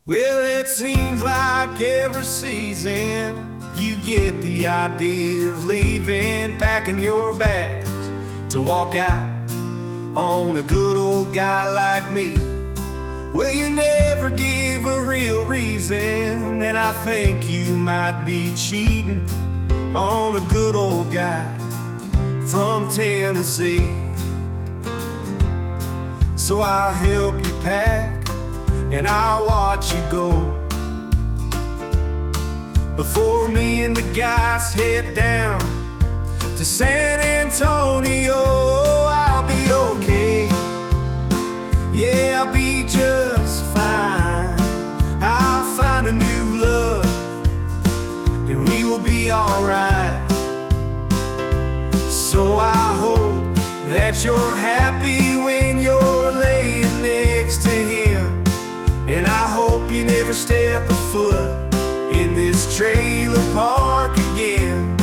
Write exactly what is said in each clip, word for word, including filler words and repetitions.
Well, it seems like every season you get the idea of leaving, packing your bags to walk out on a good old guy like me. Well, you never give a real reason, and I think you might be cheating on a good old guy from Tennessee. So I'll help you pack and I'll watch you go before me and the guys head down to San Antonio. I'll be okay, yeah, I'll be just fine. I'll find a new love and we will be alright. So I hope that you're happy when you're laying next to him, and I hope you never step a foot in this trailer park again.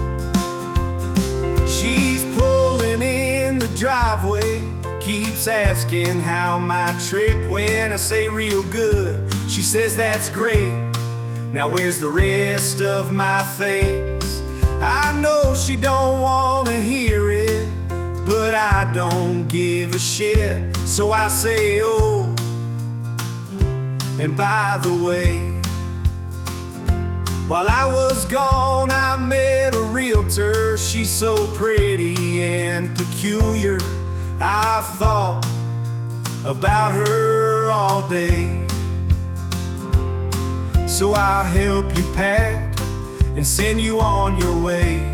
She's pulling in the driveway, keeps asking how my trip went. I say real good, she says that's great. Now where's the rest of my things? I know she don't wanna hear it, but I don't give a shit. So I say, oh, and by the way, while I was gone, I met a realtor. She's so pretty and peculiar, I thought about her all day. So I'll help you pack and send you on your way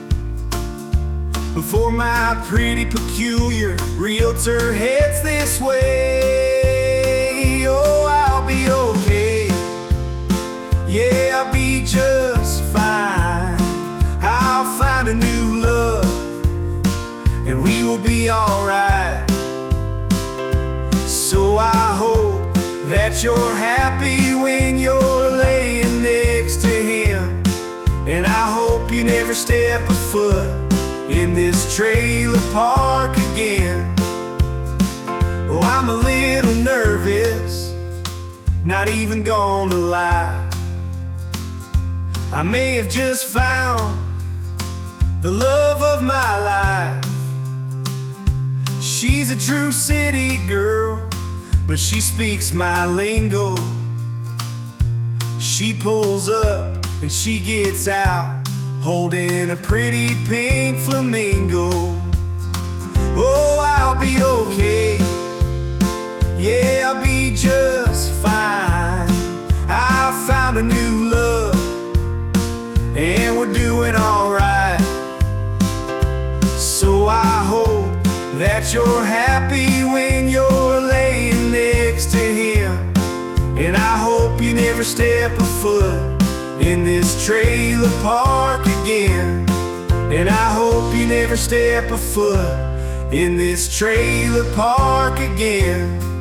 before my pretty peculiar realtor heads this way. Oh, I'll be okay, yeah, I'll be just fine. I'll find a new love and we will be alright. So I hope that you're happy when you're laying next to him, and I hope you never step a foot in this trailer park again. Oh, I'm a little nervous, not even gonna lie. I may have just found the love of my life. She's a true city girl, but she speaks my lingo. She pulls up and she gets out holding a pretty pink flamingo. Oh, I'll be okay, yeah, I'll be just fine. I found a new love and we're doing alright. So I hope that you're happy when you're laying next to him, and I hope you never step a foot in this trailer park again. And I hope you never step a foot in this trailer park again.